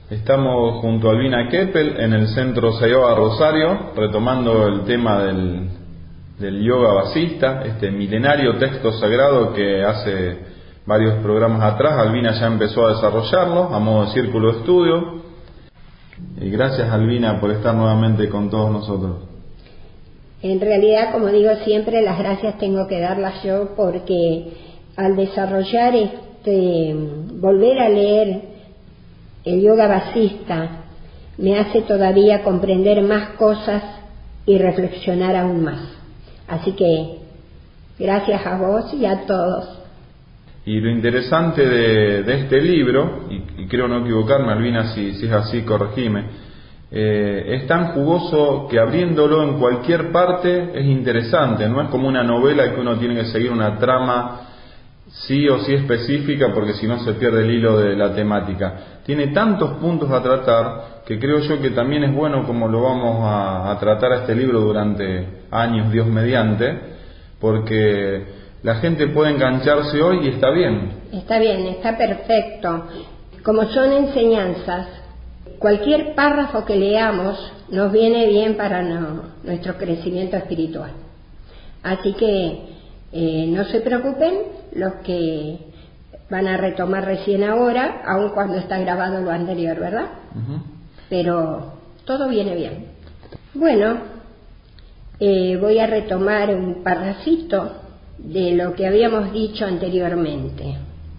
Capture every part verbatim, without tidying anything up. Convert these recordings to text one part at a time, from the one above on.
Estamos junto a Albina Keppel en el Centro Sayoga Rosario, retomando el tema del, del yoga vasista, este milenario texto sagrado que hace varios programas atrás Albina ya empezó a desarrollarlo a modo de círculo de estudio. Y gracias, Albina, por estar nuevamente con todos nosotros. En realidad, como digo siempre, las gracias tengo que darlas yo, porque al desarrollar este, volver a leer el yoga vasista me hace todavía comprender más cosas y reflexionar aún más. Así que gracias a vos y a todos. Y lo interesante de, de este libro, y, y creo no equivocarme, Albina, si, si es así, corregime, eh, es tan jugoso que abriéndolo en cualquier parte es interesante. No es como una novela que uno tiene que seguir una trama sí o sí específica, porque si no se pierde el hilo de la temática. Tiene tantos puntos a tratar que creo yo que también es bueno, como lo vamos a, a tratar a este libro durante años, Dios mediante, porque la gente puede engancharse hoy y está bien. Está bien, está perfecto. Como son enseñanzas, cualquier párrafo que leamos nos viene bien para no, nuestro crecimiento espiritual. Así que Eh, no se preocupen los que van a retomar recién ahora, aun cuando está grabado lo anterior, ¿verdad? Uh-huh. Pero todo viene bien. Bueno, eh, voy a retomar un parrafito de lo que habíamos dicho anteriormente.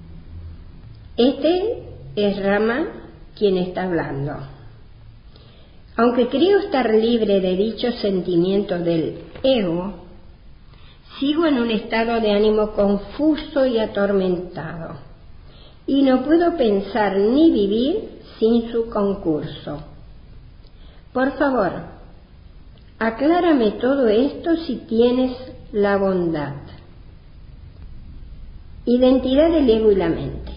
Este es Rama quien está hablando. Aunque creo estar libre de dichos sentimientos del ego, sigo en un estado de ánimo confuso y atormentado, y no puedo pensar ni vivir sin su concurso. Por favor, aclárame todo esto si tienes la bondad. Identidad del ego y la mente.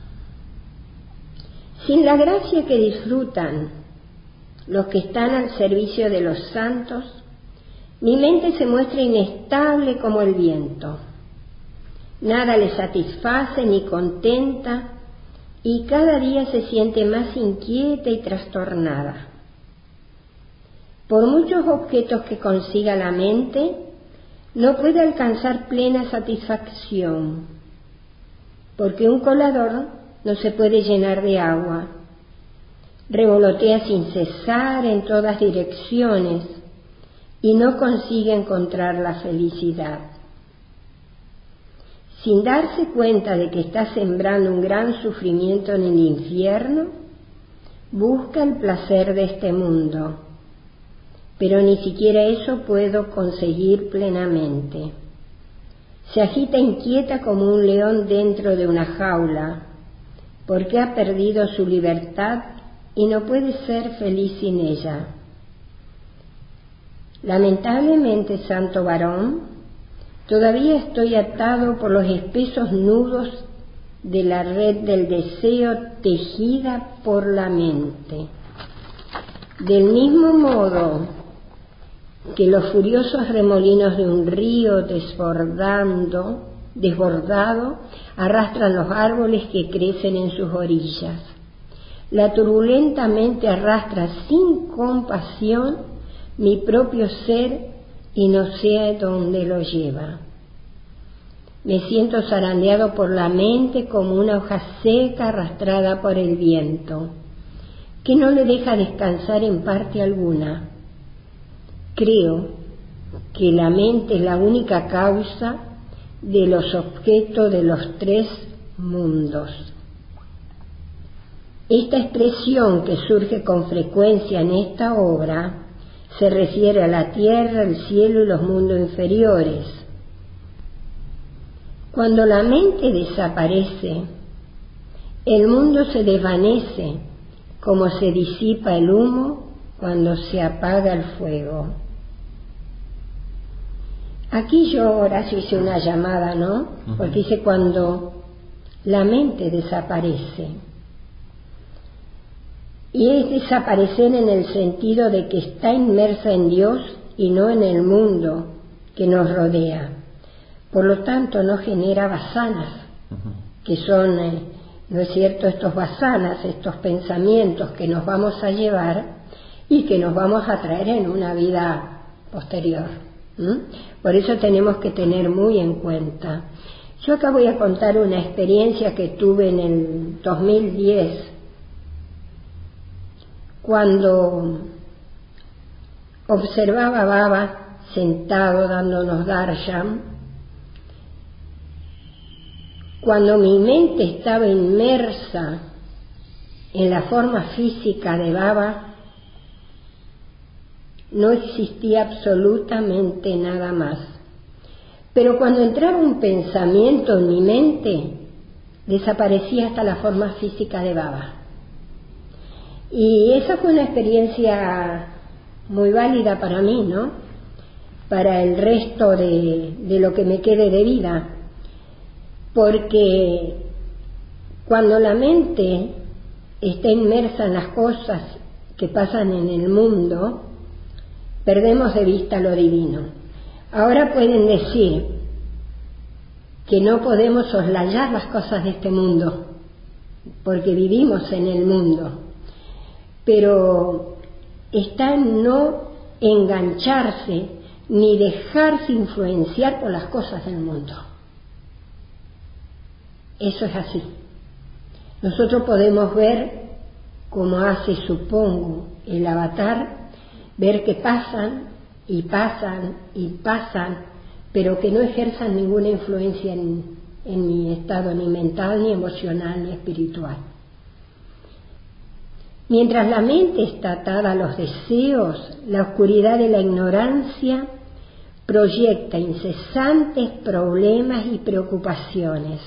Sin la gracia que disfrutan los que están al servicio de los santos, mi mente se muestra inestable como el viento. Nada le satisface ni contenta, y cada día se siente más inquieta y trastornada. Por muchos objetos que consiga la mente, no puede alcanzar plena satisfacción, porque un colador no se puede llenar de agua. Revolotea sin cesar en todas direcciones y no consigue encontrar la felicidad. Sin darse cuenta de que está sembrando un gran sufrimiento en el infierno, busca el placer de este mundo, pero ni siquiera eso puedo conseguir plenamente. Se agita inquieta como un león dentro de una jaula, porque ha perdido su libertad y no puede ser feliz sin ella. Lamentablemente, santo varón, todavía estoy atado por los espesos nudos de la red del deseo tejida por la mente. Del mismo modo que los furiosos remolinos de un río desbordando, desbordado arrastran los árboles que crecen en sus orillas, la turbulenta mente arrastra sin compasión mi propio ser y no sé dónde lo lleva. Me siento zarandeado por la mente como una hoja seca arrastrada por el viento, que no le deja descansar en parte alguna. Creo que la mente es la única causa de los objetos de los tres mundos. Esta expresión que surge con frecuencia en esta obra se refiere a la tierra, el cielo y los mundos inferiores. Cuando la mente desaparece, el mundo se desvanece como se disipa el humo cuando se apaga el fuego. Aquí yo, Horacio, hice una llamada, ¿no? Porque dice cuando la mente desaparece. Y es desaparecer en el sentido de que está inmersa en Dios y no en el mundo que nos rodea. Por lo tanto, no genera vasanas, uh-huh. que son eh, ¿no es cierto?, estos vasanas, estos pensamientos que nos vamos a llevar y que nos vamos a traer en una vida posterior. ¿Mm? Por eso tenemos que tener muy en cuenta. Yo acá voy a contar una experiencia que tuve en el dos mil diez, cuando observaba a Baba sentado dándonos darshan, cuando mi mente estaba inmersa en la forma física de Baba, no existía absolutamente nada más. Pero cuando entraba un pensamiento en mi mente, desaparecía hasta la forma física de Baba. Y esa fue una experiencia muy válida para mí, ¿no? Para el resto de, de lo que me quede de vida. Porque cuando la mente está inmersa en las cosas que pasan en el mundo, perdemos de vista lo divino. Ahora pueden decir que no podemos soslayar las cosas de este mundo, porque vivimos en el mundo, pero está en no engancharse ni dejarse influenciar por las cosas del mundo. Eso es así. Nosotros podemos ver, como hace, supongo, el avatar, ver que pasan y pasan y pasan, pero que no ejerzan ninguna influencia en, en mi estado ni mental, ni emocional, ni espiritual. Mientras la mente está atada a los deseos, la oscuridad de la ignorancia proyecta incesantes problemas y preocupaciones.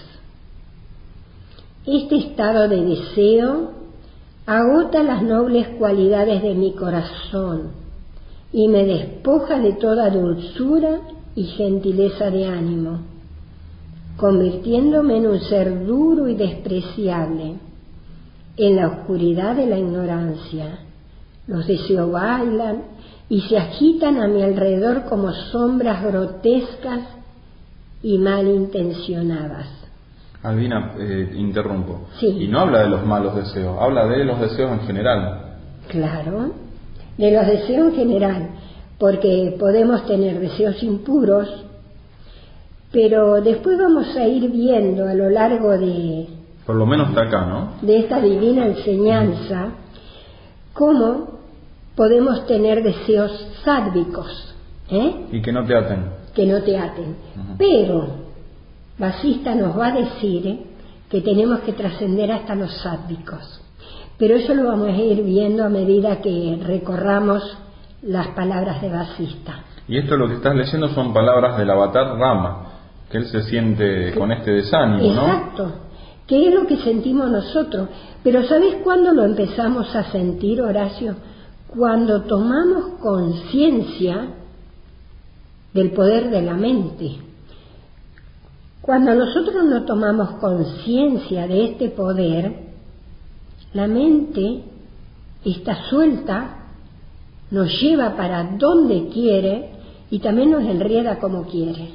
Este estado de deseo agota las nobles cualidades de mi corazón y me despoja de toda dulzura y gentileza de ánimo, convirtiéndome en un ser duro y despreciable. En la oscuridad de la ignorancia, los deseos bailan y se agitan a mi alrededor como sombras grotescas y malintencionadas. Albina, eh, interrumpo. Sí. Y no habla de los malos deseos, habla de los deseos en general. Claro, de los deseos en general, porque podemos tener deseos impuros, pero después vamos a ir viendo a lo largo de... Por lo menos está acá, ¿no? De esta divina enseñanza, cómo podemos tener deseos sádvicos, ¿eh? Y que no te aten. Que no te aten. Uh-huh. Pero Vasista nos va a decir ¿eh? que tenemos que trascender hasta los sádvicos. Pero eso lo vamos a ir viendo a medida que recorramos las palabras de Vasista. Y esto lo que estás leyendo son palabras del avatar Rama, que él se siente con este desánimo, ¿no? Exacto. ¿Qué es lo que sentimos nosotros? Pero ¿sabes cuándo lo empezamos a sentir, Horacio? Cuando tomamos conciencia del poder de la mente. Cuando nosotros no tomamos conciencia de este poder, la mente está suelta, nos lleva para donde quiere y también nos enreda como quiere.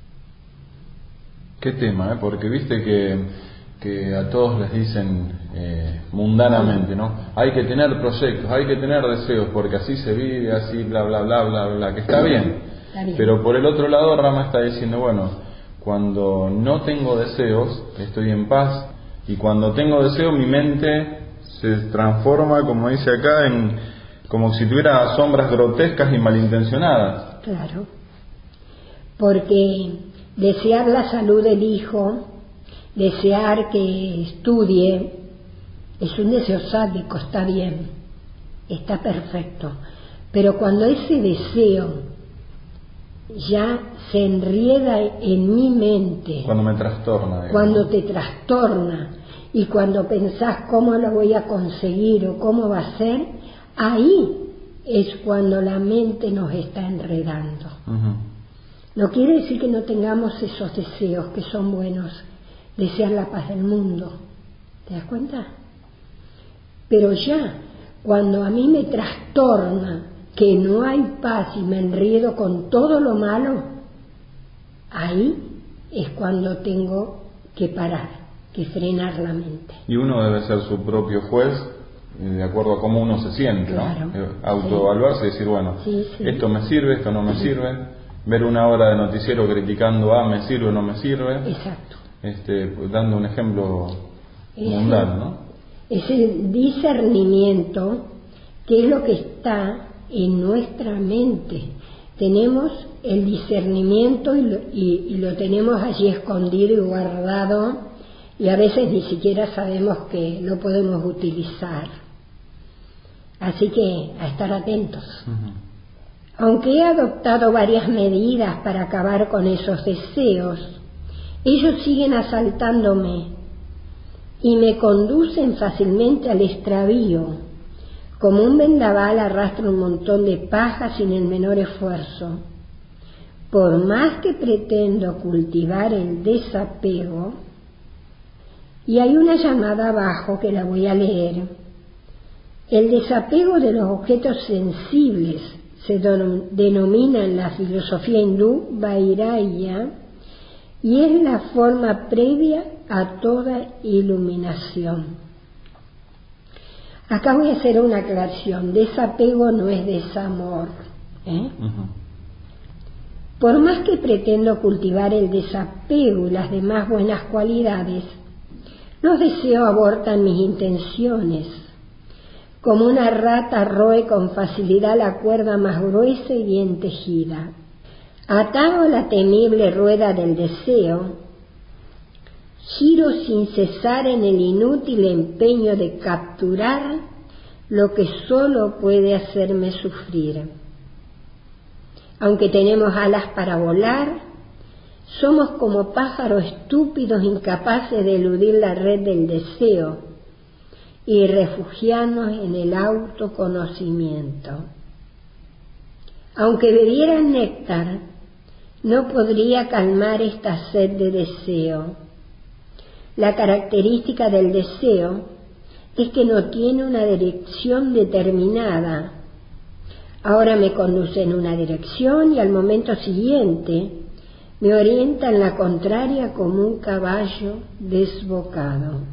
Qué tema, ¿eh? Porque viste que... que a todos les dicen eh, mundanamente, ¿no? Hay que tener proyectos, hay que tener deseos, porque así se vive, así bla bla bla bla bla, que está bien. Está bien. Pero por el otro lado Rama está diciendo, bueno, cuando no tengo deseos, estoy en paz, y cuando tengo deseos mi mente se transforma, como dice acá, en como si tuviera sombras grotescas y malintencionadas. Claro. Porque desear la salud del hijo, desear que estudie, es un deseo sádico, está bien, está perfecto. Pero cuando ese deseo ya se enrieda en mi mente, cuando me trastorna, digamos. Cuando te trastorna y cuando pensás cómo lo voy a conseguir o cómo va a ser, ahí es cuando la mente nos está enredando. Uh-huh. No quiere decir que no tengamos esos deseos que son buenos, desear la paz del mundo, ¿te das cuenta? Pero ya, cuando a mí me trastorna que no hay paz y me enredo con todo lo malo, ahí es cuando tengo que parar. que frenar la mente. Y uno debe ser su propio juez, de acuerdo a cómo uno se siente, claro, ¿no? Autoevaluarse y decir, bueno, sí, sí. esto me sirve, esto no me sí. sirve. Ver una hora de noticiero criticando A, me sirve o no me sirve. Exacto. Este, pues, dando un ejemplo ese, mundano, ¿no? Ese discernimiento, que es lo que está en nuestra mente. Tenemos el discernimiento y lo, y, y lo tenemos allí escondido y guardado, y a veces ni siquiera sabemos que lo podemos utilizar. Así que a estar atentos. Uh-huh. Aunque he adoptado varias medidas para acabar con esos deseos, ellos siguen asaltándome y me conducen fácilmente al extravío. Como un vendaval arrastra un montón de paja sin el menor esfuerzo. Por más que pretendo cultivar el desapego, y hay una llamada abajo que la voy a leer, el desapego de los objetos sensibles se denomina en la filosofía hindú Vairagya, y es la forma previa a toda iluminación. Acá voy a hacer una aclaración. Desapego no es desamor, ¿eh? Uh-huh. Por más que pretendo cultivar el desapego y las demás buenas cualidades, los deseos abortan mis intenciones. Como una rata roe con facilidad la cuerda más gruesa y bien tejida. Atado a la temible rueda del deseo, giro sin cesar en el inútil empeño de capturar lo que solo puede hacerme sufrir. Aunque tenemos alas para volar, somos como pájaros estúpidos incapaces de eludir la red del deseo y refugiarnos en el autoconocimiento. Aunque bebiera néctar, no podría calmar esta sed de deseo. La característica del deseo es que no tiene una dirección determinada. Ahora me conduce en una dirección y al momento siguiente me orienta en la contraria como un caballo desbocado.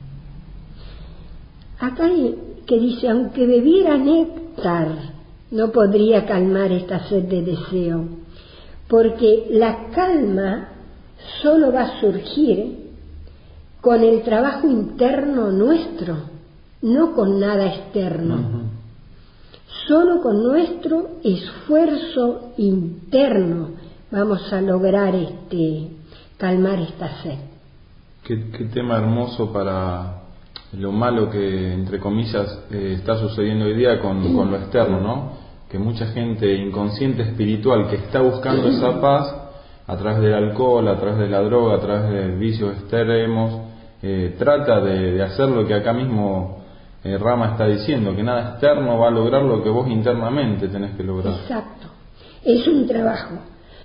Acá hay que dice, aunque bebiera néctar, no podría calmar esta sed de deseo, porque la calma solo va a surgir con el trabajo interno nuestro, no con nada externo. Uh-huh. Solo con nuestro esfuerzo interno vamos a lograr este calmar esta sed. Qué, qué tema hermoso para lo malo que, entre comillas, eh, está sucediendo hoy día con, uh-huh. con lo externo, ¿no? Que mucha gente inconsciente espiritual que está buscando uh-huh. esa paz a través del alcohol, a través de la droga, a través de vicios extremos, eh, trata de, de hacer lo que acá mismo eh, Rama está diciendo, que nada externo va a lograr lo que vos internamente tenés que lograr. Exacto, es un trabajo.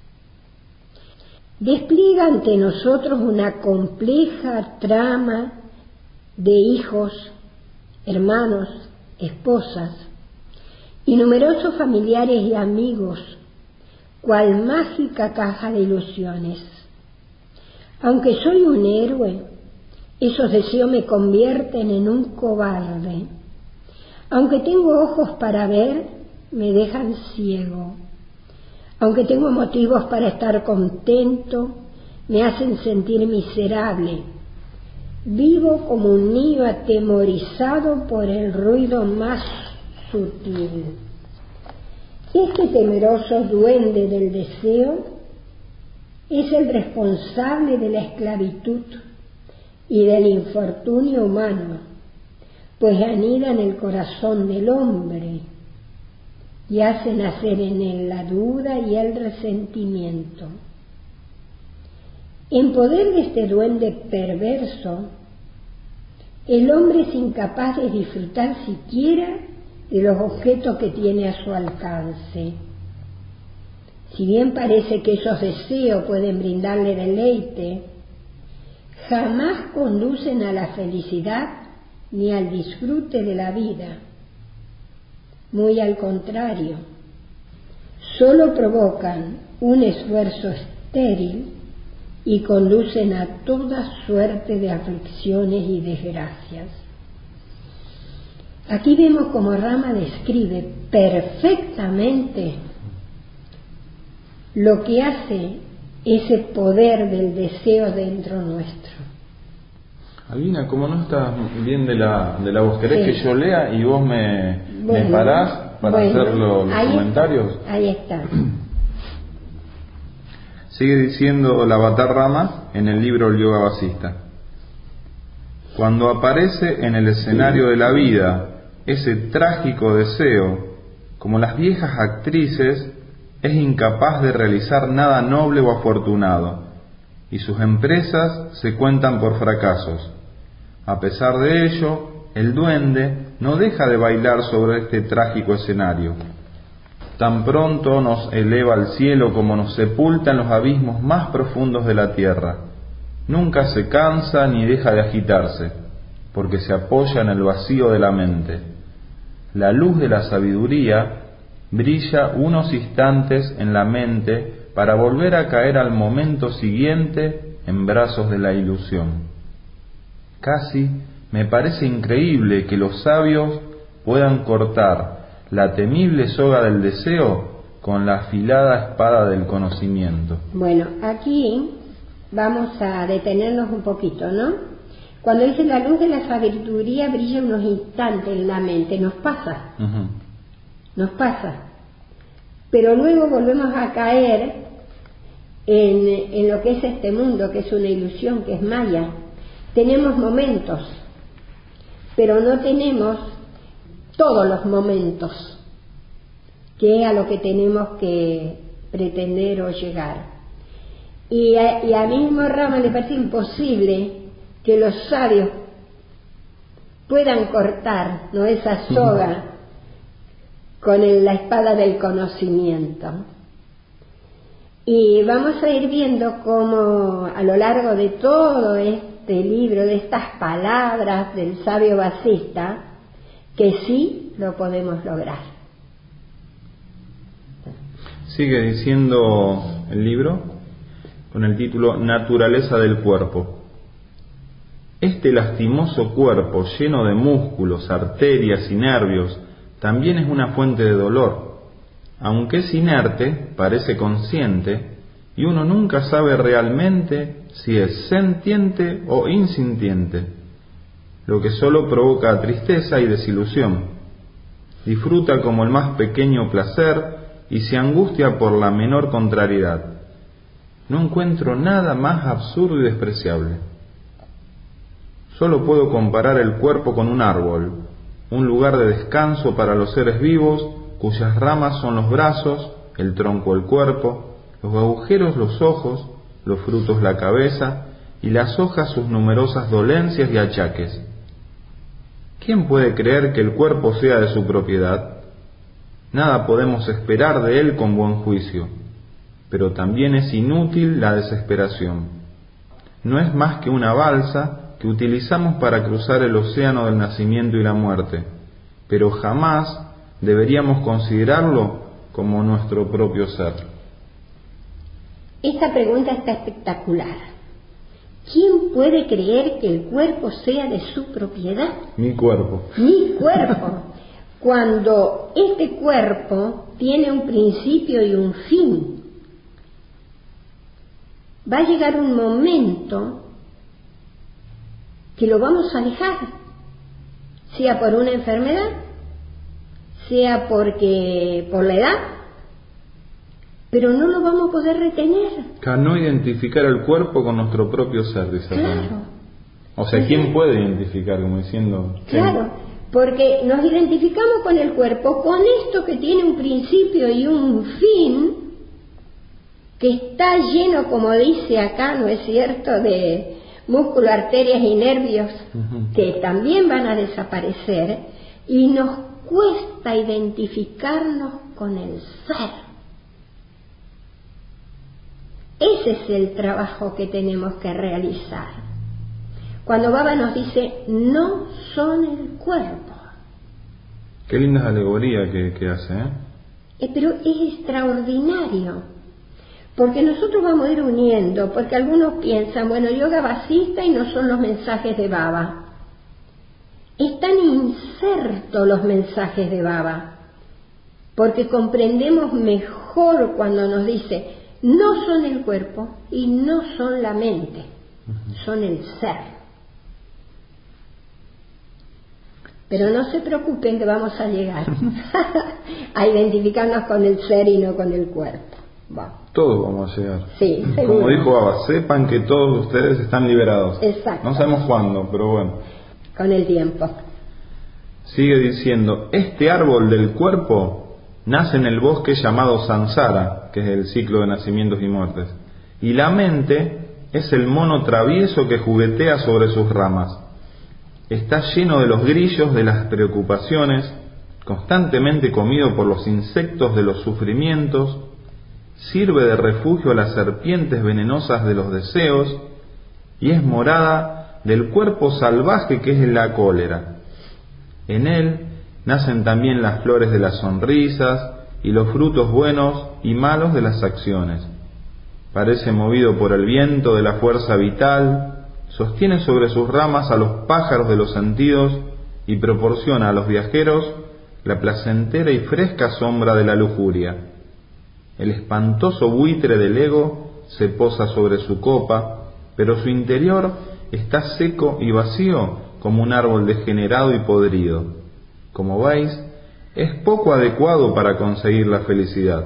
Despliega ante nosotros una compleja trama de hijos, hermanos, esposas y numerosos familiares y amigos, cual mágica caja de ilusiones. Aunque soy un héroe, esos deseos me convierten en un cobarde. Aunque tengo ojos para ver, me dejan ciego. Aunque tengo motivos para estar contento, me hacen sentir miserable. Vivo como un niño atemorizado por el ruido más sutil. Este temeroso duende del deseo es el responsable de la esclavitud y del infortunio humano, pues anida en el corazón del hombre y hace nacer en él la duda y el resentimiento. En poder de este duende perverso, el hombre es incapaz de disfrutar siquiera de los objetos que tiene a su alcance. Si bien parece que esos deseos pueden brindarle deleite, jamás conducen a la felicidad ni al disfrute de la vida. Muy al contrario, solo provocan un esfuerzo estéril y conducen a toda suerte de aflicciones y desgracias. Aquí vemos como Rama describe perfectamente lo que hace ese poder del deseo dentro nuestro. Albina, como no estás bien de la, de la voz, ¿querés sí. que yo lea y vos me, bueno, me parás para bueno, hacer los, los ahí comentarios? Está, ahí está. Sigue diciendo el Avatar Rama en el libro El Yoga Vasista. Cuando aparece en el escenario de la vida ese trágico deseo, como las viejas actrices, es incapaz de realizar nada noble o afortunado, y sus empresas se cuentan por fracasos. A pesar de ello, el duende no deja de bailar sobre este trágico escenario. Tan pronto nos eleva al cielo como nos sepulta en los abismos más profundos de la tierra. Nunca se cansa ni deja de agitarse, porque se apoya en el vacío de la mente. La luz de la sabiduría brilla unos instantes en la mente para volver a caer al momento siguiente en brazos de la ilusión. Casi me parece increíble que los sabios puedan cortar la temible soga del deseo con la afilada espada del conocimiento. Bueno, aquí vamos a detenernos un poquito, ¿no? Cuando dice la luz de la sabiduría brilla unos instantes en la mente, nos pasa, uh-huh. nos pasa. Pero luego volvemos a caer en, en lo que es este mundo, que es una ilusión, que es maya. Tenemos momentos, pero no tenemos todos los momentos, que es a lo que tenemos que pretender o llegar. Y a, y a mí mismo Rama le parece imposible que los sabios puedan cortar, ¿no?, esa soga con el, la espada del conocimiento. Y vamos a ir viendo cómo a lo largo de todo este libro, de estas palabras del sabio Vasista, que sí lo podemos lograr. Sigue diciendo el libro con el título Naturaleza del cuerpo. Este lastimoso cuerpo lleno de músculos, arterias y nervios también es una fuente de dolor. Aunque es inerte, parece consciente y uno nunca sabe realmente si es sentiente o insintiente, lo que solo provoca tristeza y desilusión. Disfruta como el más pequeño placer y se angustia por la menor contrariedad. No encuentro nada más absurdo y despreciable. Solo puedo comparar el cuerpo con un árbol, un lugar de descanso para los seres vivos, cuyas ramas son los brazos, el tronco el cuerpo, los agujeros los ojos, los frutos la cabeza y las hojas sus numerosas dolencias y achaques. ¿Quién puede creer que el cuerpo sea de su propiedad? Nada podemos esperar de él con buen juicio, pero también es inútil la desesperación. No es más que una balsa que utilizamos para cruzar el océano del nacimiento y la muerte, pero jamás deberíamos considerarlo como nuestro propio ser. Esta pregunta está espectacular. ¿Quién puede creer que el cuerpo sea de su propiedad? Mi cuerpo. Mi cuerpo. Cuando este cuerpo tiene un principio y un fin. Va a llegar un momento que lo vamos a dejar, sea por una enfermedad, sea porque por la edad, pero no lo vamos a poder retener. A no identificar el cuerpo con nuestro propio ser, dice. Claro. O sea, ¿quién puede identificar, como diciendo? Claro, porque nos identificamos con el cuerpo, con esto que tiene un principio y un fin, que está lleno, como dice acá, ¿no es cierto?, de músculos, arterias y nervios, uh-huh. que también van a desaparecer, y nos cuesta identificarnos con el ser. Ese es el trabajo que tenemos que realizar. Cuando Baba nos dice, no son el cuerpo. Qué linda alegoría que, que hace, ¿eh? eh pero es extraordinario, Porque nosotros vamos a ir uniendo, porque algunos piensan, bueno, yoga basista y no son los mensajes de Baba. Están insertos los mensajes de Baba, porque comprendemos mejor cuando nos dice, no son el cuerpo y no son la mente, son el ser. Pero no se preocupen que vamos a llegar a identificarnos con el ser y no con el cuerpo. Bueno. Todos vamos a llegar. Sí, seguro. Como dijo Baba, sepan que todos ustedes están liberados. Exacto. No sabemos cuándo, pero bueno. Con el tiempo. Sigue diciendo, este árbol del cuerpo nace en el bosque llamado Sansara, que es el ciclo de nacimientos y muertes. Y la mente es el mono travieso que juguetea sobre sus ramas. Está lleno de los grillos de las preocupaciones, constantemente comido por los insectos de los sufrimientos, sirve de refugio a las serpientes venenosas de los deseos y es morada del cuerpo salvaje que es la cólera. En él nacen también las flores de las sonrisas y los frutos buenos y malos de las acciones. Parece movido por el viento de la fuerza vital, sostiene sobre sus ramas a los pájaros de los sentidos y proporciona a los viajeros la placentera y fresca sombra de la lujuria. El espantoso buitre del ego se posa sobre su copa, pero su interior está seco y vacío como un árbol degenerado y podrido. Como veis, es poco adecuado para conseguir la felicidad.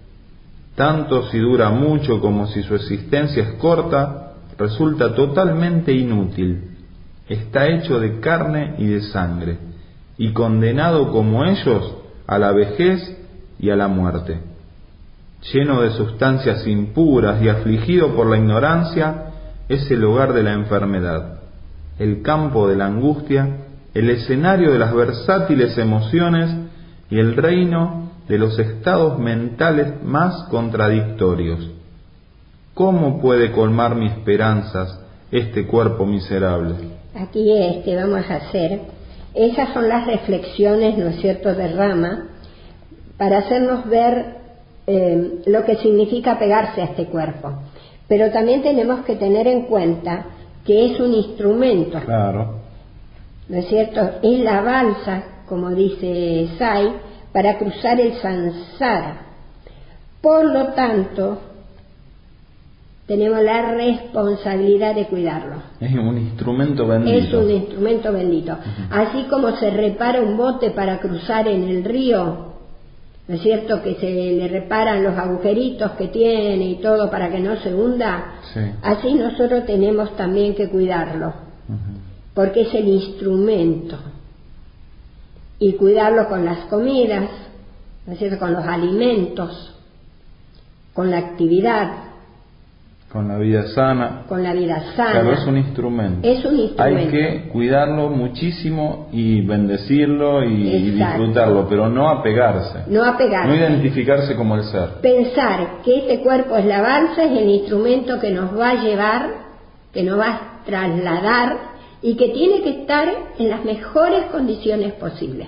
Tanto si dura mucho como si su existencia es corta, resulta totalmente inútil. Está hecho de carne y de sangre, y condenado como ellos a la vejez y a la muerte. Lleno de sustancias impuras y afligido por la ignorancia, es el hogar de la enfermedad, el campo de la angustia, el escenario de las versátiles emociones y el reino de los estados mentales más contradictorios. ¿Cómo puede colmar mis esperanzas este cuerpo miserable? Aquí este vamos a hacer, esas son las reflexiones, ¿no es cierto?, de Rama, para hacernos ver eh, lo que significa pegarse a este cuerpo. Pero también tenemos que tener en cuenta que es un instrumento. Claro. ¿No es cierto? Es la balsa, como dice Sai, para cruzar el samsara. Por lo tanto, tenemos la responsabilidad de cuidarlo. Es un instrumento bendito. Es un instrumento bendito. Uh-huh. Así como se repara un bote para cruzar en el río, ¿no es cierto?, que se le reparan los agujeritos que tiene y todo para que no se hunda. Sí. Así nosotros tenemos también que cuidarlo, uh-huh, porque es el instrumento. Y cuidarlo con las comidas, ¿no es cierto?, con los alimentos, con la actividad, con la vida sana. Con la vida sana. Claro, es un instrumento. Es un instrumento. Hay que cuidarlo muchísimo y bendecirlo y, y disfrutarlo, pero no apegarse. No apegarse. No identificarse como el ser. Pensar que este cuerpo es la balsa, es el instrumento que nos va a llevar, que nos va a trasladar y que tiene que estar en las mejores condiciones posibles.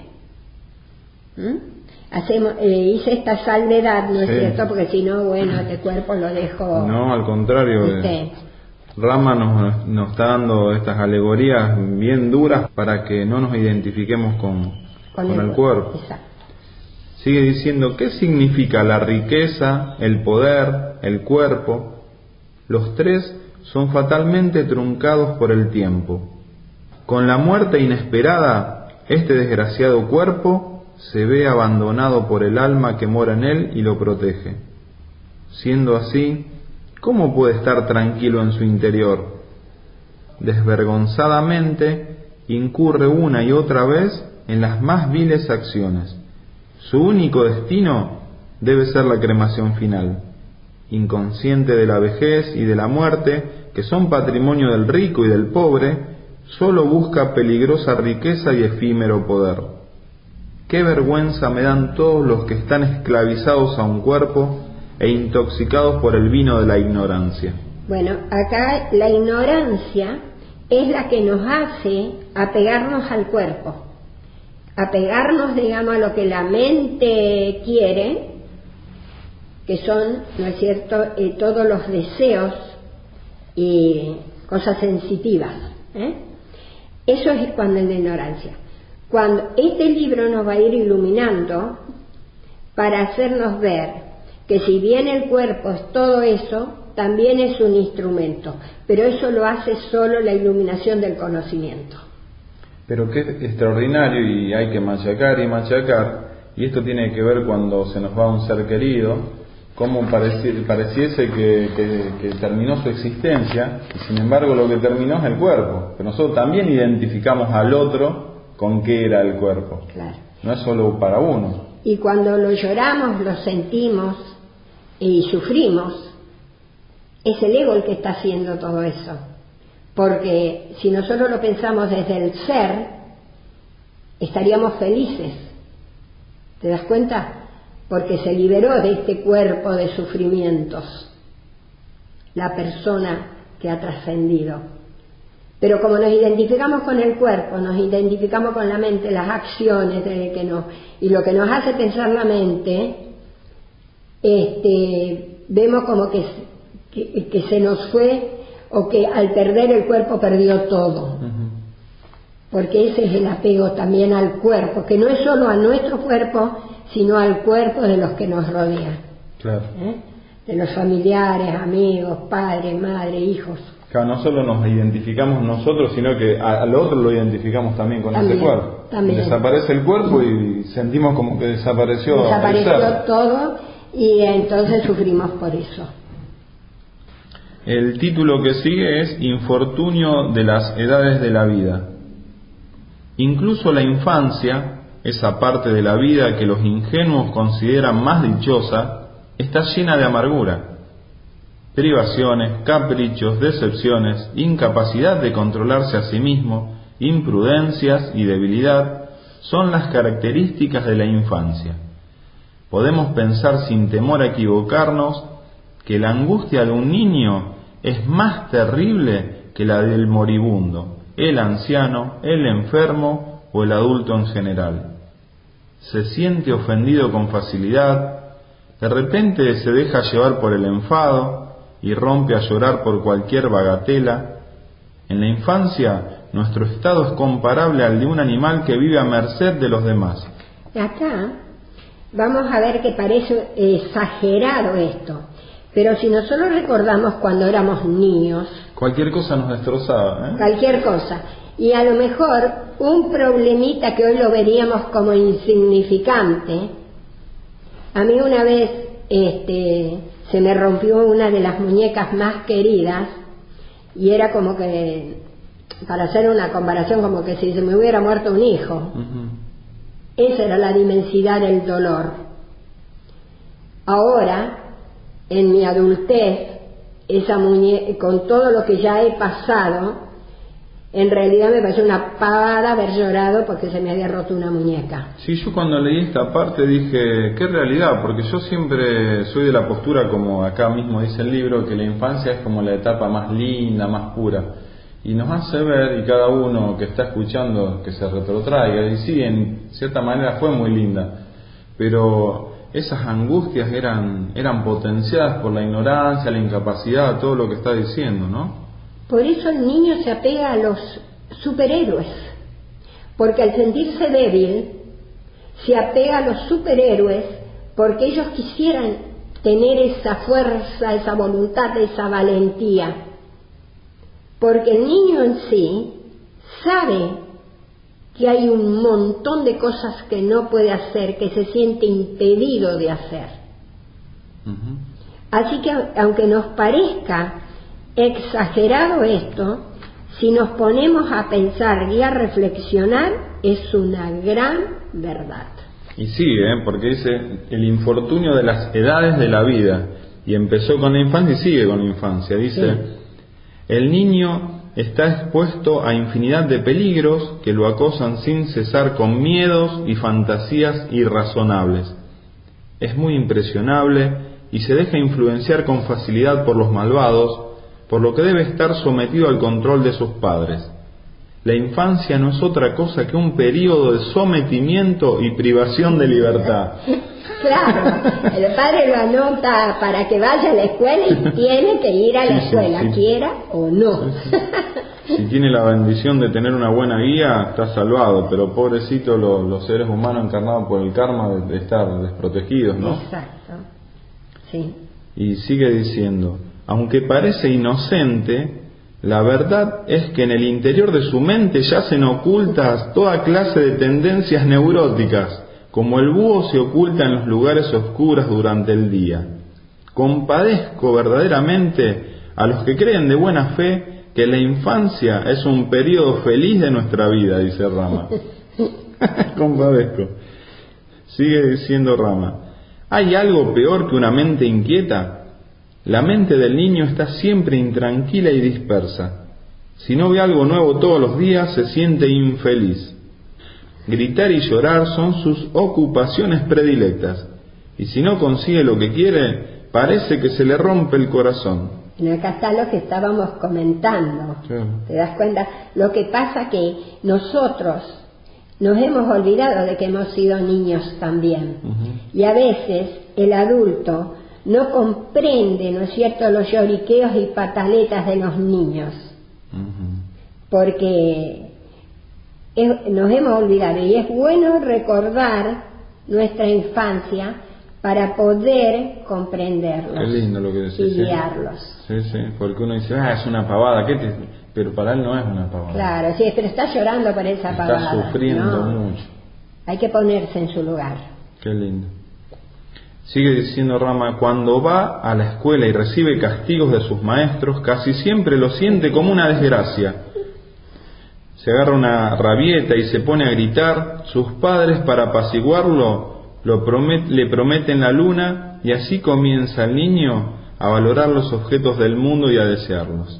¿Mm? Hacemos, eh, hice esta salvedad, ¿no es sí. cierto? Porque si no, bueno, este cuerpo lo dejo... No, al contrario. Eh, Rama nos, nos está dando estas alegorías bien duras para que no nos identifiquemos con, con, con el, el cuerpo. Exacto. Sigue diciendo, ¿qué significa la riqueza, el poder, el cuerpo? Los tres son fatalmente truncados por el tiempo. Con la muerte inesperada, este desgraciado cuerpo se ve abandonado por el alma que mora en él y lo protege. Siendo así, ¿cómo puede estar tranquilo en su interior? Desvergonzadamente incurre una y otra vez en las más viles acciones. Su único destino debe ser la cremación final. Inconsciente de la vejez y de la muerte, que son patrimonio del rico y del pobre, solo busca peligrosa riqueza y efímero poder. Qué vergüenza me dan todos los que están esclavizados a un cuerpo e intoxicados por el vino de la ignorancia. Bueno, acá la ignorancia es la que nos hace apegarnos al cuerpo, apegarnos, digamos, a lo que la mente quiere que son, ¿no es cierto?, eh, todos los deseos y cosas sensitivas, ¿eh? Eso es cuando es de ignorancia. Cuando este libro nos va a ir iluminando para hacernos ver que si bien el cuerpo es todo eso, también es un instrumento, pero eso lo hace solo la iluminación del conocimiento. Pero qué extraordinario, y hay que machacar y machacar, y esto tiene que ver cuando se nos va un ser querido, como pareci- pareciese que, que, que terminó su existencia, y sin embargo lo que terminó es el cuerpo, pero nosotros también identificamos al otro con qué era el cuerpo. Claro. No es solo para uno. Y cuando lo lloramos, lo sentimos y sufrimos, es el ego el que está haciendo todo eso. Porque si nosotros lo pensamos desde el ser, estaríamos felices. ¿Te das cuenta? Porque se liberó de este cuerpo de sufrimientos la persona que ha trascendido. Pero como nos identificamos con el cuerpo, nos identificamos con la mente, las acciones de que nos, y lo que nos hace pensar la mente, este, vemos como que, que, que se nos fue, o que al perder el cuerpo perdió todo. Uh-huh. Porque ese es el apego también al cuerpo, que no es solo a nuestro cuerpo, sino al cuerpo de los que nos rodean. Claro. ¿Eh? De los familiares, amigos, padres, madre, hijos. Claro, no solo nos identificamos nosotros, sino que al otro lo identificamos también con también, ese cuerpo. También. Desaparece el cuerpo y sentimos como que desapareció, desapareció el ser. todo, y entonces sufrimos por eso. El título que sigue es Infortunio de las edades de la vida. Incluso la infancia, esa parte de la vida que los ingenuos consideran más dichosa, está llena de amargura. Privaciones, caprichos, decepciones, incapacidad de controlarse a sí mismo, imprudencias y debilidad son las características de la infancia. Podemos pensar sin temor a equivocarnos que la angustia de un niño es más terrible que la del moribundo, el anciano, el enfermo o el adulto en general. Se siente ofendido con facilidad, de repente se deja llevar por el enfado y rompe a llorar por cualquier bagatela. En la infancia, nuestro estado es comparable al de un animal que vive a merced de los demás. Acá vamos a ver que parece exagerado esto, pero si nosotros recordamos cuando éramos niños, cualquier cosa nos destrozaba, ¿eh? Cualquier cosa. Y a lo mejor un problemita que hoy lo veríamos como insignificante. A mí una vez este, se me rompió una de las muñecas más queridas, y era como que, para hacer una comparación, como que si se me hubiera muerto un hijo. Uh-huh. Esa era la inmensidad del dolor. Ahora, en mi adultez, esa muñeca, con todo lo que ya he pasado, en realidad me pareció una pavada haber llorado porque se me había roto una muñeca. Sí, yo cuando leí esta parte dije, qué realidad, porque yo siempre soy de la postura, como acá mismo dice el libro, que la infancia es como la etapa más linda, más pura, y nos hace ver, y cada uno que está escuchando que se retrotraiga, y sí, en cierta manera fue muy linda, pero esas angustias eran, eran potenciadas por la ignorancia, la incapacidad, todo lo que está diciendo, ¿no? Por eso el niño se apega a los superhéroes, porque al sentirse débil, se apega a los superhéroes porque ellos quisieran tener esa fuerza, esa voluntad, esa valentía. Porque el niño en sí sabe que hay un montón de cosas que no puede hacer, que se siente impedido de hacer. Uh-huh. Así que aunque nos parezca exagerado esto, si nos ponemos a pensar y a reflexionar, es una gran verdad. Y sigue, ¿eh? Porque dice el infortunio de las edades de la vida, y empezó con la infancia y sigue con la infancia. Dice, sí. El niño está expuesto a infinidad de peligros que lo acosan sin cesar con miedos y fantasías irrazonables. Es muy impresionable y se deja influenciar con facilidad por los malvados, por lo que debe estar sometido al control de sus padres. La infancia no es otra cosa que un período de sometimiento y privación de libertad. Claro, el padre lo anota para que vaya a la escuela y tiene que ir a la sí, escuela, sí, sí. quiera o no. Sí, sí. Si tiene la bendición de tener una buena guía, está salvado, pero pobrecito los, los seres humanos encarnados por el karma de, de estar desprotegidos, ¿no? Exacto, sí. Y sigue diciendo, aunque parece inocente, la verdad es que en el interior de su mente yacen ocultas toda clase de tendencias neuróticas, como el búho se oculta en los lugares oscuros durante el día. Compadezco verdaderamente a los que creen de buena fe que la infancia es un periodo feliz de nuestra vida, dice Rama. Compadezco. Sigue diciendo Rama, ¿hay algo peor que una mente inquieta? La mente del niño está siempre intranquila y dispersa. Si no ve algo nuevo todos los días, se siente infeliz. Gritar y llorar son sus ocupaciones predilectas, y si no consigue lo que quiere, parece que se le rompe el corazón. Y acá está lo que estábamos comentando. Sí. ¿Te das cuenta? Lo que pasa que nosotros nos hemos olvidado de que hemos sido niños también. Uh-huh. Y a veces el adulto no comprende, ¿no es cierto?, los lloriqueos y pataletas de los niños. Uh-huh. Porque es, nos hemos olvidado, y es bueno recordar nuestra infancia para poder comprenderlos. Qué lindo lo que decís, y guiarlos. Sí, sí, porque uno dice, ah, es una pavada, ¿qué te...? Pero para él no es una pavada. Claro, sí, pero está llorando por esa está pavada. Está sufriendo ¿no? mucho. Hay que ponerse en su lugar. Qué lindo. Sigue diciendo Rama, cuando va a la escuela y recibe castigos de sus maestros, casi siempre lo siente como una desgracia. Se agarra una rabieta y se pone a gritar. Sus padres, para apaciguarlo, lo promet- le prometen la luna, y así comienza el niño a valorar los objetos del mundo y a desearlos.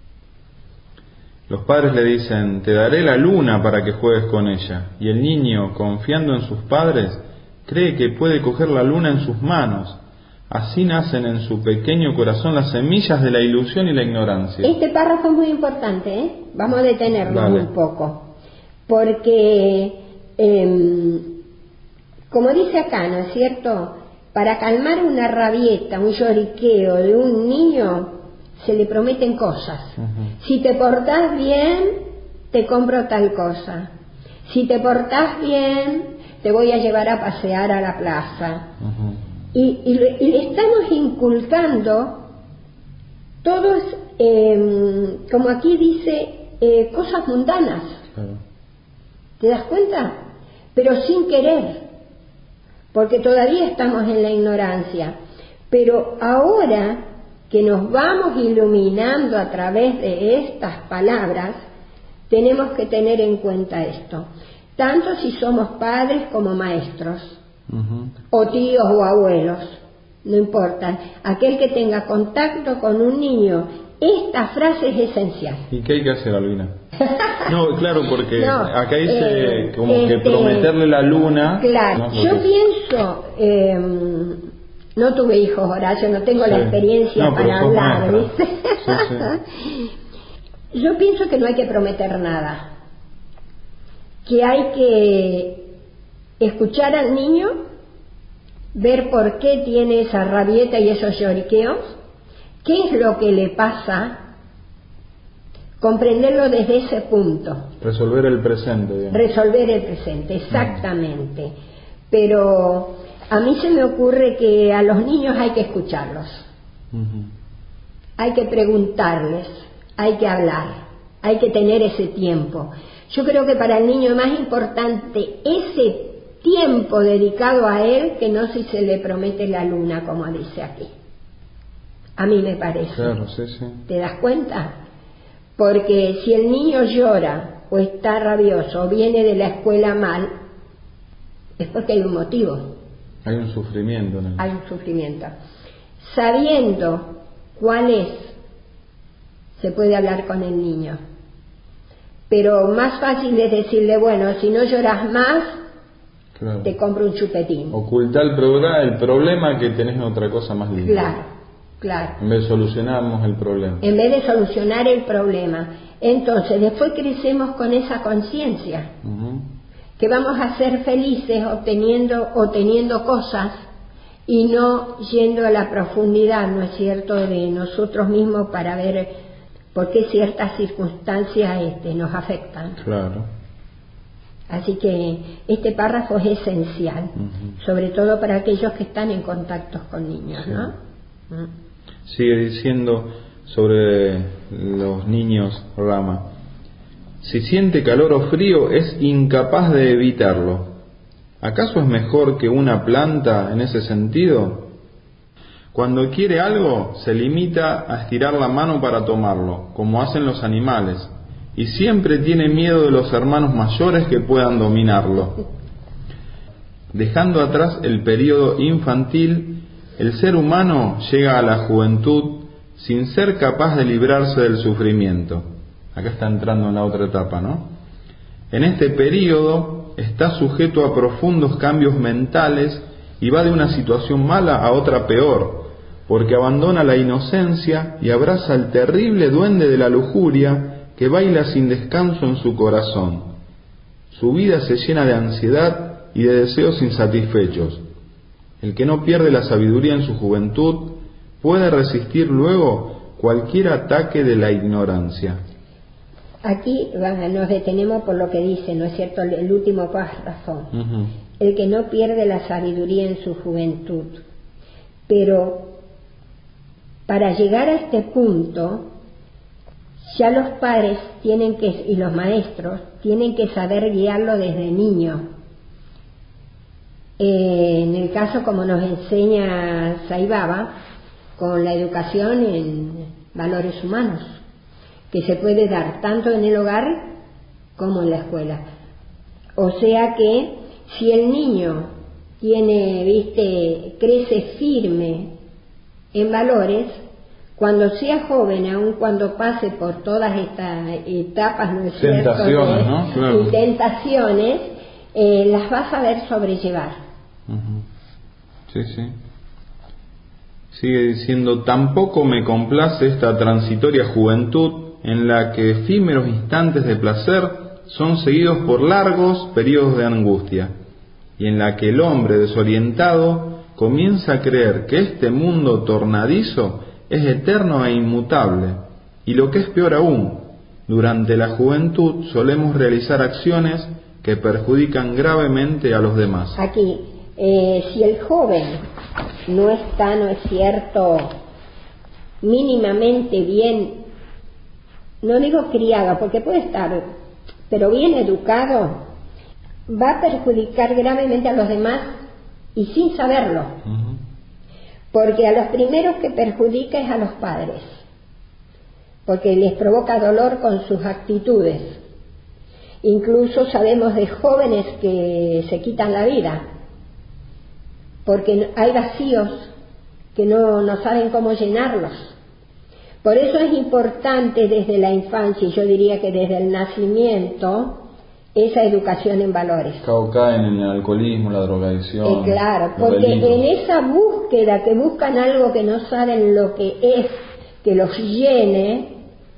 Los padres le dicen, te daré la luna para que juegues con ella, y el niño, confiando en sus padres, cree que puede coger la luna en sus manos. Así nacen en su pequeño corazón las semillas de la ilusión y la ignorancia. Este párrafo es muy importante, ¿eh? Vamos a detenernos Dale. un poco, porque, eh, como dice acá, ¿no es cierto?, para calmar una rabieta, un lloriqueo de un niño, se le prometen cosas. Uh-huh. Si te portás bien, te compro tal cosa. Si te portás bien, te voy a llevar a pasear a la plaza. Uh-huh. Y, y, le, y le estamos inculcando todos, eh, como aquí dice, eh, cosas mundanas. Uh-huh. ¿Te das cuenta? Pero sin querer, porque todavía estamos en la ignorancia. Pero ahora que nos vamos iluminando a través de estas palabras, tenemos que tener en cuenta esto. Tanto si somos padres como maestros, uh-huh. o tíos o abuelos, no importa. Aquel que tenga contacto con un niño, esta frase es esencial. ¿Y qué hay que hacer, Albina? No, claro, porque no, acá dice eh, como este, que prometerle la luna. Claro, ¿no? yo pienso, eh, no tuve hijos, Horacio, no tengo sí. la experiencia no, para hablar, ¿viste? Sí, sí. Yo pienso que no hay que prometer nada, que hay que escuchar al niño, ver por qué tiene esa rabieta y esos lloriqueos, qué es lo que le pasa, comprenderlo desde ese punto. Resolver el presente, digamos. Resolver el presente, exactamente. Mm. Pero a mí se me ocurre que a los niños hay que escucharlos. Uh-huh. Hay que preguntarles, hay que hablar, hay que tener ese tiempo. Yo creo que para el niño es más importante ese tiempo dedicado a él que no si se le promete la luna, como dice aquí. A mí me parece. Claro, sí, sí. ¿Te das cuenta? Porque si el niño llora o está rabioso o viene de la escuela mal, es porque hay un motivo. Hay un sufrimiento, ¿no? Hay un sufrimiento. Sabiendo cuál es, se puede hablar con el niño. Pero más fácil es decirle, bueno, si no lloras más, claro, te compro un chupetín. Ocultar el, pro- el problema que tenés otra cosa más linda. Claro, claro. En vez de solucionamos el problema. En vez de solucionar el problema. Entonces, después crecemos con esa conciencia. Uh-huh. que vamos a ser felices obteniendo o teniendo cosas y no yendo a la profundidad, ¿no es cierto?, de nosotros mismos para ver por qué ciertas circunstancias este, nos afectan. Claro. Así que este párrafo es esencial, uh-huh. sobre todo para aquellos que están en contactos con niños, sí. ¿no? Uh. Sigue diciendo sobre los niños, Rama: si siente calor o frío, es incapaz de evitarlo. ¿Acaso es mejor que una planta en ese sentido? Cuando quiere algo, se limita a estirar la mano para tomarlo, como hacen los animales, y siempre tiene miedo de los hermanos mayores que puedan dominarlo. Dejando atrás el período infantil, el ser humano llega a la juventud sin ser capaz de librarse del sufrimiento. Acá está entrando en la otra etapa, ¿no? En este período está sujeto a profundos cambios mentales y va de una situación mala a otra peor, porque abandona la inocencia y abraza al terrible duende de la lujuria que baila sin descanso en su corazón. Su vida se llena de ansiedad y de deseos insatisfechos. El que no pierde la sabiduría en su juventud puede resistir luego cualquier ataque de la ignorancia. Aquí bueno, nos detenemos por lo que dice, ¿no es cierto?, el último párrafo. Uh-huh. El que no pierde la sabiduría en su juventud. Pero para llegar a este punto, ya los padres tienen que, y los maestros tienen que saber guiarlo desde niño. Eh, en el caso, como nos enseña Sai Baba, con la educación en valores humanos, que se puede dar tanto en el hogar como en la escuela. O sea que si el niño tiene, viste, crece firme en valores, cuando sea joven, aun cuando pase por todas estas etapas, ¿no es cierto?, tentaciones, de, ¿no? Claro. y tentaciones, eh, las va a saber sobrellevar. Uh-huh. Sí, sí. Sigue diciendo: tampoco me complace esta transitoria juventud en la que efímeros instantes de placer son seguidos por largos periodos de angustia, y en la que el hombre desorientado comienza a creer que este mundo tornadizo es eterno e inmutable, y lo que es peor aún, durante la juventud solemos realizar acciones que perjudican gravemente a los demás. Aquí, eh, si el joven no está, ¿no es cierto?, mínimamente bien, no digo criado, porque puede estar, pero bien educado, va a perjudicar gravemente a los demás y sin saberlo. Uh-huh. Porque a los primeros que perjudica es a los padres, porque les provoca dolor con sus actitudes. Incluso sabemos de jóvenes que se quitan la vida, porque hay vacíos que no, no saben cómo llenarlos. Por eso es importante desde la infancia, y yo diría que desde el nacimiento, esa educación en valores. Claro, caen en el alcoholismo, la drogadicción. Eh, claro, porque en esa búsqueda que buscan algo que no saben lo que es, que los llene,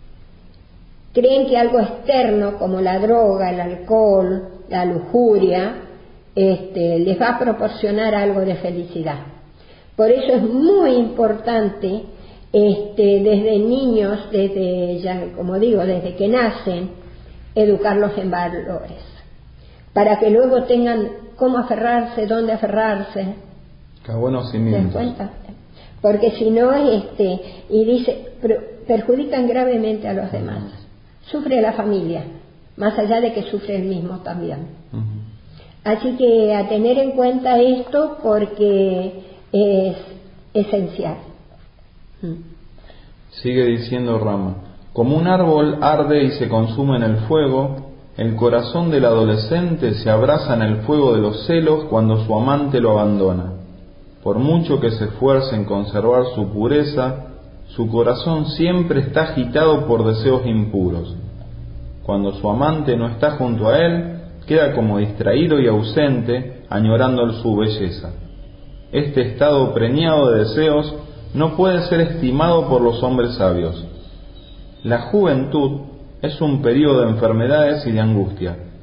creen que algo externo como la droga, el alcohol, la lujuria, este, les va a proporcionar algo de felicidad. Por eso es muy importante este, desde niños, desde ya, como digo, desde que nacen, educarlos en valores, para que luego tengan cómo aferrarse, dónde aferrarse. Qué buenos cimientos. ¿Te das cuenta? Porque si no, este, y dice, perjudican gravemente a los demás. Uh-huh. Sufre la familia, más allá de que sufre el mismo también. Uh-huh. Así que a tener en cuenta esto porque es esencial. Uh-huh. Sigue diciendo Rama: como un árbol arde y se consume en el fuego, el corazón del adolescente se abraza en el fuego de los celos cuando su amante lo abandona. Por mucho que se esfuerce en conservar su pureza, su corazón siempre está agitado por deseos impuros. Cuando su amante no está junto a él, queda como distraído y ausente, añorando su belleza. Este estado preñado de deseos no puede ser estimado por los hombres sabios. La juventud es un periodo de enfermedades y de angustia.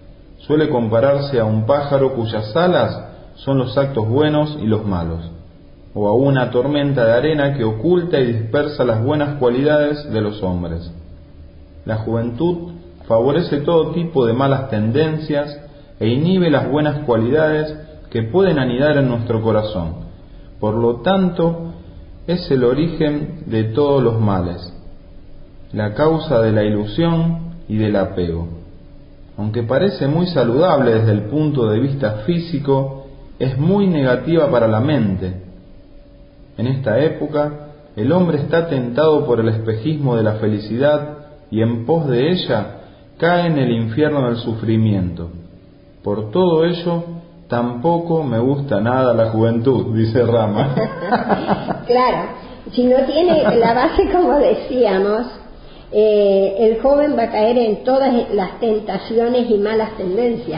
suele compararse a un pájaro cuyas alas son los actos buenos y los malos, o a una tormenta de arena que oculta y dispersa las buenas cualidades de los hombres. La juventud favorece todo tipo de malas tendencias e inhibe las buenas cualidades que pueden anidar en nuestro corazón. Por lo tanto, es el origen de todos los males, la causa de la ilusión y del apego. Aunque parece muy saludable desde el punto de vista físico, es muy negativa para la mente. En esta época, el hombre está tentado por el espejismo de la felicidad y en pos de ella cae en el infierno del sufrimiento. Por todo ello, tampoco me gusta nada la juventud, dice Rama. Claro, si no tiene la base, como decíamos, eh, el joven va a caer en todas las tentaciones y malas tendencias.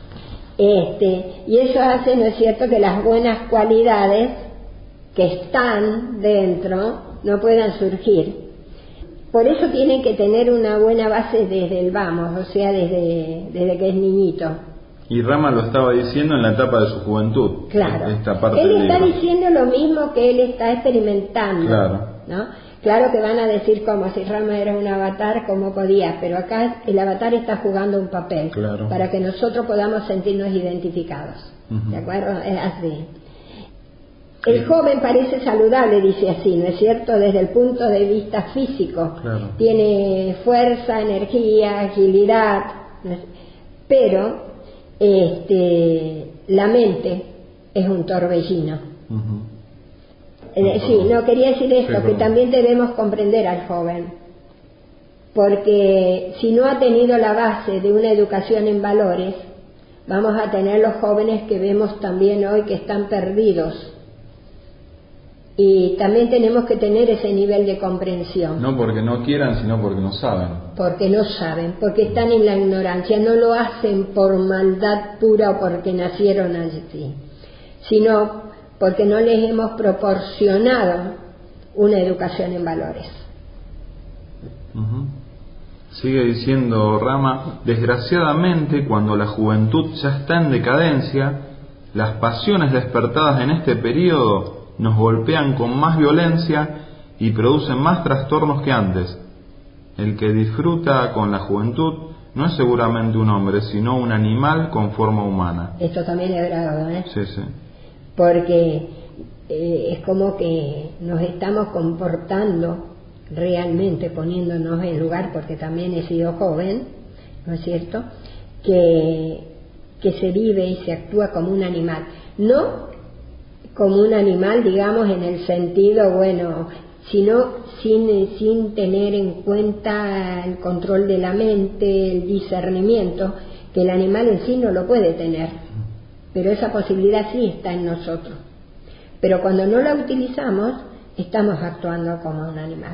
Este, y eso hace, ¿no es cierto?, que las buenas cualidades que están dentro no puedan surgir. Por eso tienen que tener una buena base desde el vamos, o sea, desde, desde que es niñito. Y Rama lo estaba diciendo en la etapa de su juventud. Claro. Esta parte él del está libro. diciendo lo mismo que él está experimentando. Claro. ¿No? Claro que van a decir como si Rama era un avatar, como podía, pero acá el avatar está jugando un papel, claro, para que nosotros podamos sentirnos identificados. Uh-huh. ¿De acuerdo? Es así. El joven parece saludable, dice así, ¿no es cierto?, desde el punto de vista físico. Claro. Tiene fuerza, energía, agilidad, pero este, la mente es un torbellino. Uh-huh. Eh, sí, no quería decir esto, sí, que también debemos comprender al joven, porque si no ha tenido la base de una educación en valores, vamos a tener los jóvenes que vemos también hoy que están perdidos. Y también tenemos que tener ese nivel de comprensión. No porque no quieran, sino porque no saben. Porque no saben, porque están en la ignorancia, no lo hacen por maldad pura o porque nacieron así, sino porque no les hemos proporcionado una educación en valores. Uh-huh. Sigue diciendo Rama, desgraciadamente cuando la juventud ya está en decadencia, las pasiones despertadas en este período nos golpean con más violencia y producen más trastornos que antes. El que disfruta con la juventud no es seguramente un hombre, sino un animal con forma humana. Esto también es verdad, ¿eh? Sí, sí. Porque eh, es como que nos estamos comportando realmente, poniéndonos en lugar, porque también he sido joven, ¿no es cierto?, que, que se vive y se actúa como un animal. No como un animal, digamos, en el sentido, bueno, sino sin, sin tener en cuenta el control de la mente, el discernimiento, que el animal en sí no lo puede tener, pero esa posibilidad sí está en nosotros. Pero cuando no la utilizamos, estamos actuando como un animal.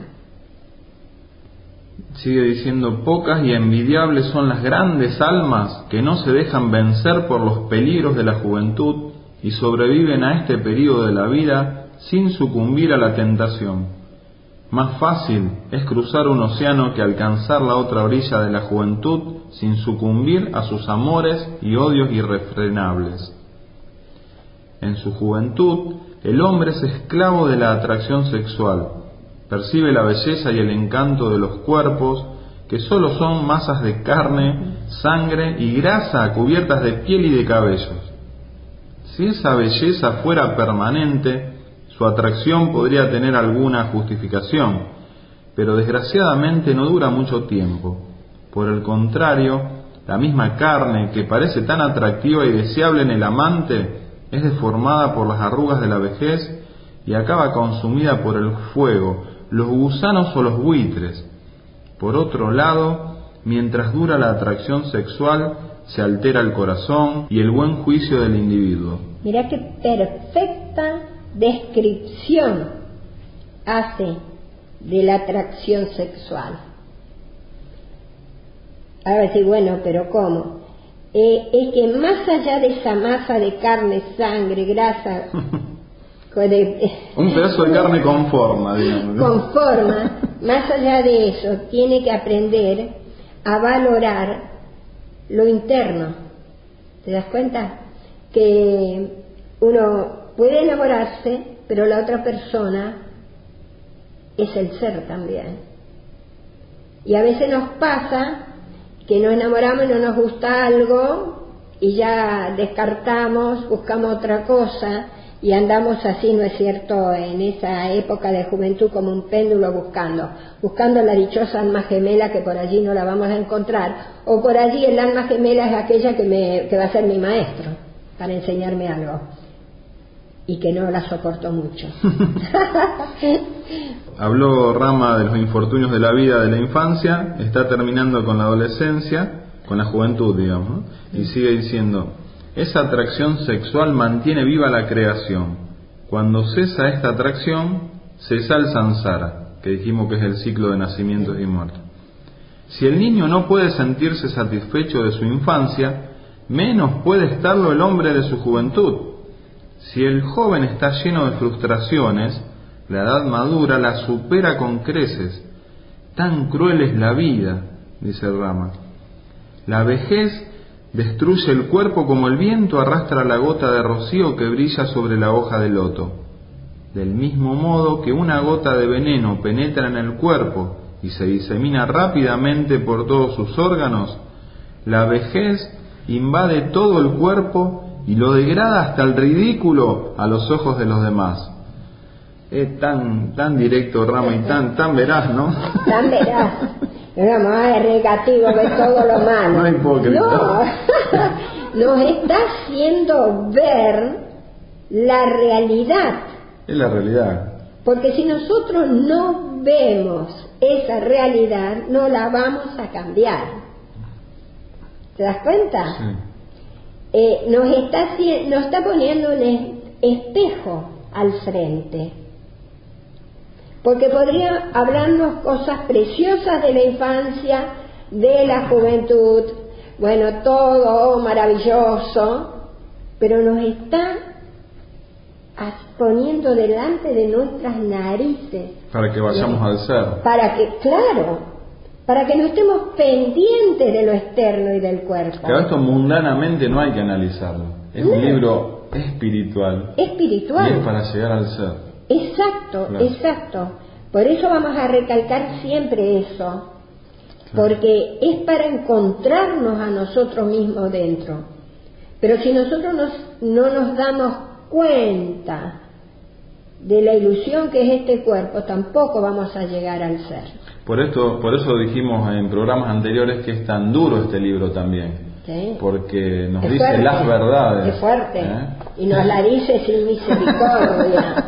Sigue diciendo, pocas y envidiables son las grandes almas que no se dejan vencer por los peligros de la juventud y sobreviven a este periodo de la vida sin sucumbir a la tentación. Más fácil es cruzar un océano que alcanzar la otra orilla de la juventud sin sucumbir a sus amores y odios irrefrenables. En su juventud, el hombre es esclavo de la atracción sexual, percibe la belleza y el encanto de los cuerpos, que solo son masas de carne, sangre y grasa cubiertas de piel y de cabellos. Si esa belleza fuera permanente, su atracción podría tener alguna justificación, pero desgraciadamente no dura mucho tiempo. Por el contrario, la misma carne que parece tan atractiva y deseable en el amante es deformada por las arrugas de la vejez y acaba consumida por el fuego, los gusanos o los buitres. Por otro lado, mientras dura la atracción sexual, se altera el corazón y el buen juicio del individuo. Mirá qué perfecta descripción hace de la atracción sexual. Ahora sí, bueno, pero ¿cómo? Eh, es que más allá de esa masa de carne, sangre, grasa, de, un pedazo de carne con forma, digamos, ¿no? Con forma, más allá de eso, tiene que aprender a valorar lo interno, ¿Te das cuenta? Que uno puede enamorarse, pero la otra persona es el ser también. Y a veces nos pasa que nos enamoramos y no nos gusta algo y ya descartamos, buscamos otra cosa y andamos así, ¿no es cierto?, en esa época de juventud como un péndulo buscando, buscando la dichosa alma gemela, que por allí no la vamos a encontrar, o por allí el alma gemela es aquella que, me, que va a ser mi maestro para enseñarme algo y que no la soporto mucho. Habló Rama de los infortunios de la vida, de la infancia, está terminando con la adolescencia, con la juventud, digamos, ¿no? Y sigue diciendo: esa atracción sexual mantiene viva la creación. Cuando cesa esta atracción, cesa el samsara, que dijimos que es el ciclo de nacimientos y muertes. Si el niño no puede sentirse satisfecho de su infancia, menos puede estarlo el hombre de su juventud. Si el joven está lleno de frustraciones, la edad madura la supera con creces. Tan cruel es la vida, dice Rama. La vejez destruye el cuerpo como el viento arrastra la gota de rocío que brilla sobre la hoja de loto. Del mismo modo que una gota de veneno penetra en el cuerpo y se disemina rápidamente por todos sus órganos, la vejez invade todo el cuerpo y lo degrada hasta el ridículo a los ojos de los demás. Es tan tan directo, Rama, y tan tan veraz, ¿no? Tan veraz. No, más es negativo, ve todo lo malo. No hipócrita. No, nos está haciendo ver la realidad. Es la realidad. Porque si nosotros no vemos esa realidad, no la vamos a cambiar. ¿Te das cuenta? Sí. Eh, nos está, nos está poniendo un espejo al frente. Porque podría hablarnos cosas preciosas de la infancia, de la juventud, bueno, todo maravilloso, pero nos está poniendo delante de nuestras narices. Para que vayamos al ser. Para que, claro, para que no estemos pendientes de lo externo y del cuerpo. Pero esto mundanamente no hay que analizarlo. Es no. un libro espiritual. Espiritual. Y es para llegar al ser. Exacto, claro. exacto. Por eso vamos a recalcar siempre eso, claro. Porque es para encontrarnos a nosotros mismos dentro. Pero si nosotros nos, no nos damos cuenta de la ilusión que es este cuerpo, tampoco vamos a llegar al ser. Por esto, por eso dijimos en programas anteriores que es tan duro este libro también. ¿Sí? Porque nos es dice fuerte, las verdades. Es fuerte. ¿Eh? Y nos la dice sin misericordia.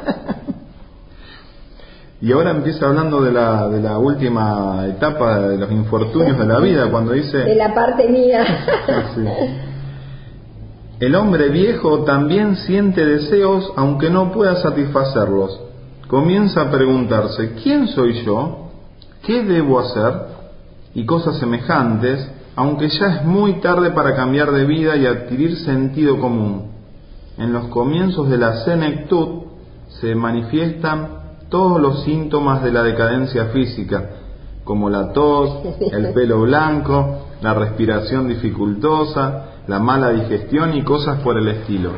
Y ahora empieza hablando de la, de la última etapa de los infortunios de la vida, cuando dice... De la parte mía. Sí. El hombre viejo también siente deseos aunque no pueda satisfacerlos. Comienza a preguntarse: ¿quién soy yo? ¿Qué debo hacer? Y cosas semejantes, aunque ya es muy tarde para cambiar de vida y adquirir sentido común. En los comienzos de la senectud se manifiestan todos los síntomas de la decadencia física, como la tos, el pelo blanco, la respiración dificultosa, la mala digestión y cosas por el estilo.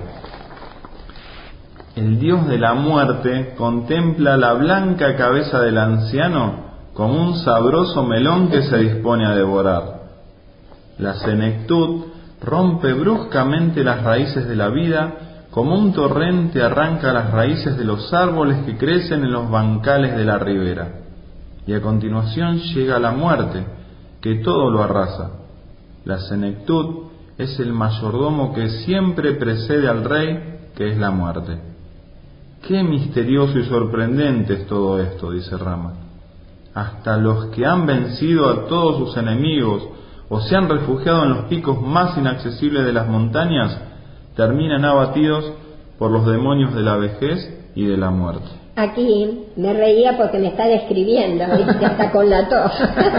El dios de la muerte contempla la blanca cabeza del anciano como un sabroso melón que se dispone a devorar. La senectud rompe bruscamente las raíces de la vida, como un torrente arranca las raíces de los árboles que crecen en los bancales de la ribera. Y a continuación llega la muerte, que todo lo arrasa. La senectud es el mayordomo que siempre precede al rey, que es la muerte. Qué misterioso y sorprendente es todo esto, dice Rama. Hasta los que han vencido a todos sus enemigos o se han refugiado en los picos más inaccesibles de las montañas, terminan abatidos por los demonios de la vejez y de la muerte. Aquí me reía porque me está describiendo, ¿viste? Hasta con la tos.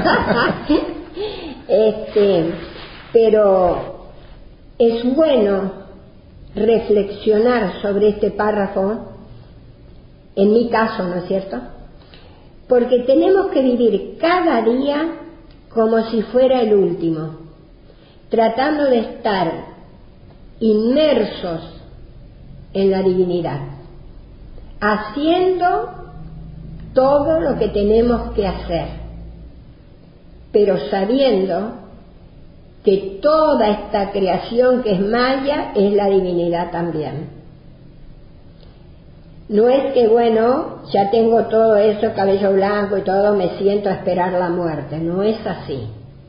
este, pero es bueno reflexionar sobre este párrafo, en mi caso, ¿no es cierto? Porque tenemos que vivir cada día como si fuera el último, tratando de estar inmersos en la divinidad, haciendo todo lo que tenemos que hacer, pero sabiendo que toda esta creación que es Maya es la divinidad también. No es que, bueno, ya tengo todo eso, cabello blanco y todo, me siento a esperar la muerte. No es así.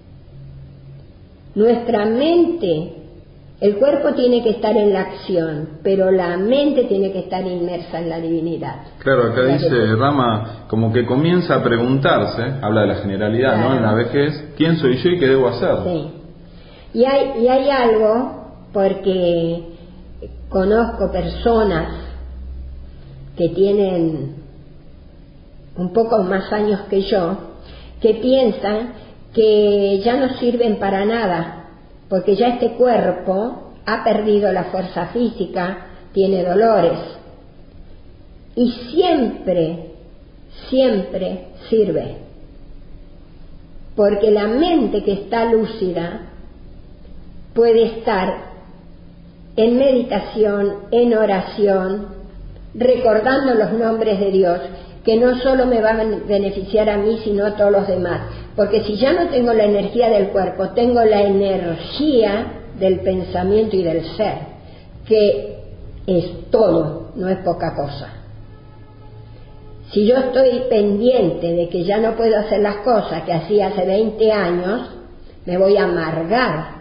Nuestra mente, el cuerpo tiene que estar en la acción, pero la mente tiene que estar inmersa en la divinidad. Claro, acá dice Rama, como que comienza a preguntarse, habla de la generalidad, claro, ¿no? En la vejez, ¿quién soy yo y qué debo hacer? Sí. Y hay, y hay algo, porque conozco personas que tienen un poco más años que yo, que piensan que ya no sirven para nada, porque ya este cuerpo ha perdido la fuerza física, tiene dolores, y siempre, siempre sirve, porque la mente que está lúcida puede estar en meditación, en oración, recordando los nombres de Dios, que no solo me va a beneficiar a mí, sino a todos los demás. Porque si ya no tengo la energía del cuerpo, tengo la energía del pensamiento y del ser, que es todo, no es poca cosa. Si yo estoy pendiente de que ya no puedo hacer las cosas que hacía hace veinte años, me voy a amargar.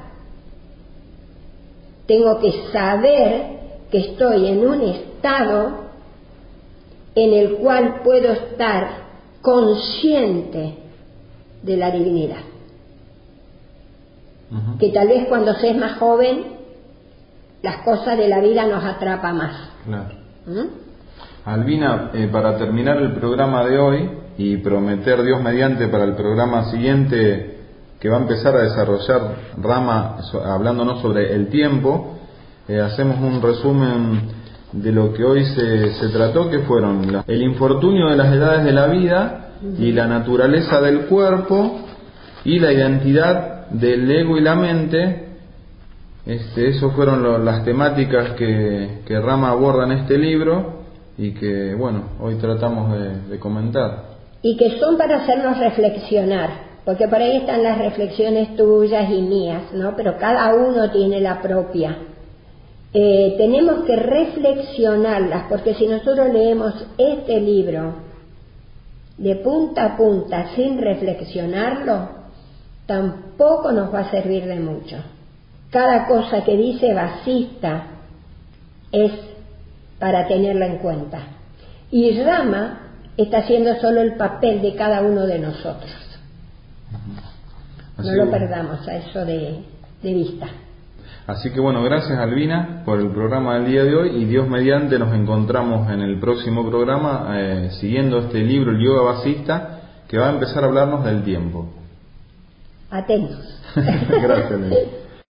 Tengo que saber que estoy en un estado en el cual puedo estar consciente de la divinidad. Uh-huh. Que tal vez cuando se es más joven, las cosas de la vida nos atrapan más. Claro. ¿Mm? Albina, eh, para terminar el programa de hoy y prometer Dios mediante para el programa siguiente que va a empezar a desarrollar Rama hablándonos sobre el tiempo, Eh, hacemos un resumen de lo que hoy se, se trató, que fueron la, el infortunio de las edades de la vida y la naturaleza del cuerpo y la identidad del ego y la mente. Este, esas fueron lo, las temáticas que, que Rama aborda en este libro y que, bueno, hoy tratamos de, de comentar. Y que son para hacernos reflexionar, porque por ahí están las reflexiones tuyas y mías, ¿no? Pero cada uno tiene la propia. Eh, tenemos que reflexionarlas, porque si nosotros leemos este libro de punta a punta sin reflexionarlo, tampoco nos va a servir de mucho. Cada cosa que dice Vasista es para tenerla en cuenta, y Rama está haciendo solo el papel de cada uno de nosotros. Así no lo perdamos a eso de, de vista. Así que bueno, gracias Albina por el programa del día de hoy, y Dios mediante nos encontramos en el próximo programa eh, siguiendo este libro, el Yoga Vasista, que va a empezar a hablarnos del tiempo. Atentos. Gracias, Albina.